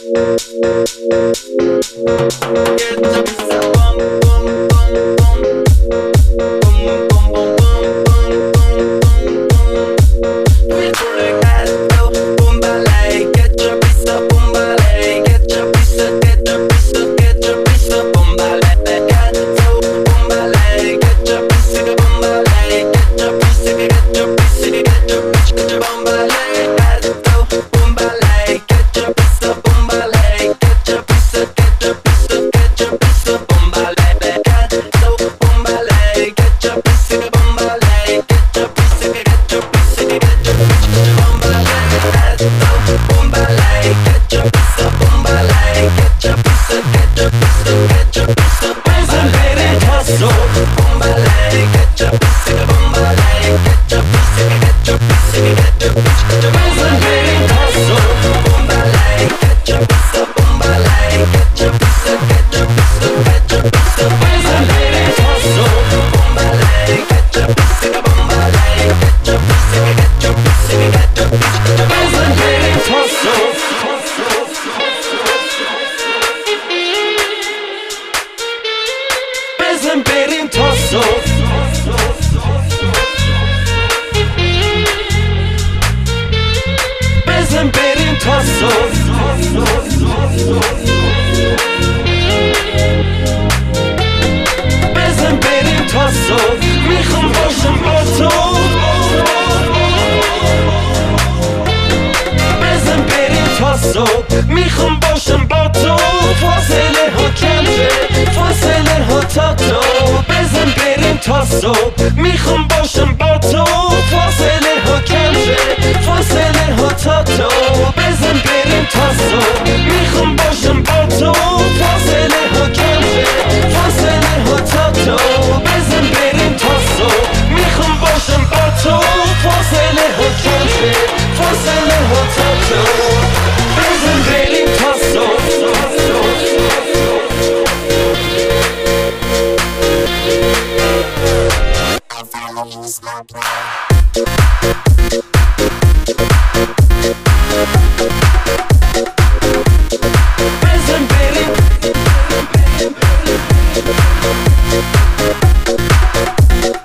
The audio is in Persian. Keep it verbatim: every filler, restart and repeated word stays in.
میخوام باشم با تو، فاصله ها کم شه، فاصله ها تا تو، بزن بریم تا صبح. میخوام باشم با تو، فاصله ها کم شه، فاصله ها تا تو، بزن بریم تا صبح. میخوام باشم با تو، فاصله ها کم شه، فاصله ها تا تو، بزن بریم تا صبح. میخوام باشم با تو، فاصله ها کم شه، فاصله ها تا تو، بزن بریم تا صبح. بزن بریم